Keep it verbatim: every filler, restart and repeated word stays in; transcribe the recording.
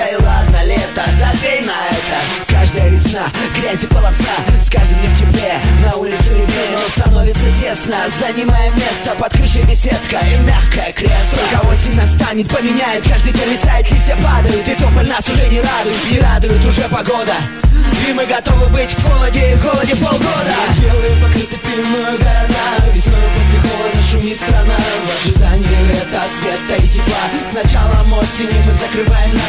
и ладно, лето, забей на это. Каждая весна, грязь и полоса, с каждым днем теплее, на улице ливнее, но становится тесно. Занимаем место, под крышей беседка и мягкое кресло. Только осень настанет, поменяет, каждый день летает, листья падают, и тополь нас уже не радует, не радует уже погода. И мы готовы быть в холоде, в холоде полгода. Белые покрыты пыльной города, весной после холода шумит страна. В ожидании лета, света и тепла, с началом осени мы закрываем